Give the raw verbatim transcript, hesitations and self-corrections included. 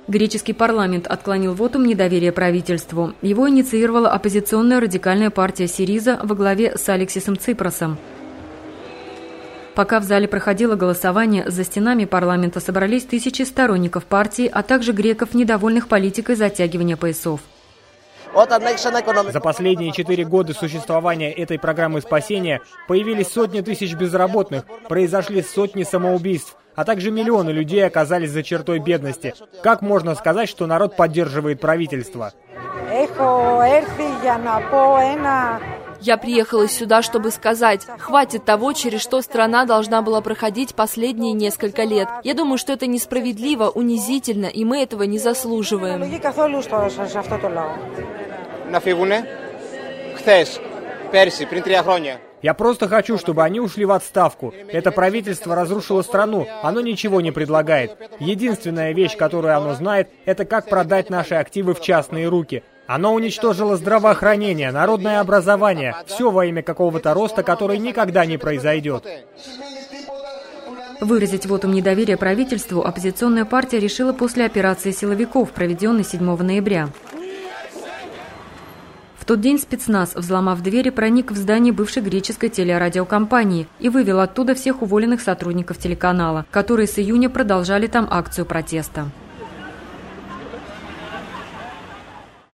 Греческий парламент отклонил вотум недоверия правительству. Его инициировала оппозиционная радикальная партия Сириза во главе с Алексисом Ципросом. Пока в зале проходило голосование, за стенами парламента собрались тысячи сторонников партии, а также греков, недовольных политикой затягивания поясов. За последние четыре года существования этой программы спасения появились сотни тысяч безработных, произошли сотни самоубийств, а также миллионы людей оказались за чертой бедности. Как можно сказать, что народ поддерживает правительство? Я приехала сюда, чтобы сказать, хватит того, через что страна должна была проходить последние несколько лет. Я думаю, что это несправедливо, унизительно, и мы этого не заслуживаем. Я просто хочу, чтобы они ушли в отставку. Это правительство разрушило страну, оно ничего не предлагает. Единственная вещь, которую оно знает, это как продать наши активы в частные руки. Оно уничтожило здравоохранение, народное образование, все во имя какого-то роста, который никогда не произойдет. Выразить вотум недоверия правительству оппозиционная партия решила после операции силовиков, проведенной седьмого ноября. В тот день спецназ, взломав двери, проник в здание бывшей греческой телерадиокомпании и вывел оттуда всех уволенных сотрудников телеканала, которые с июня продолжали там акцию протеста.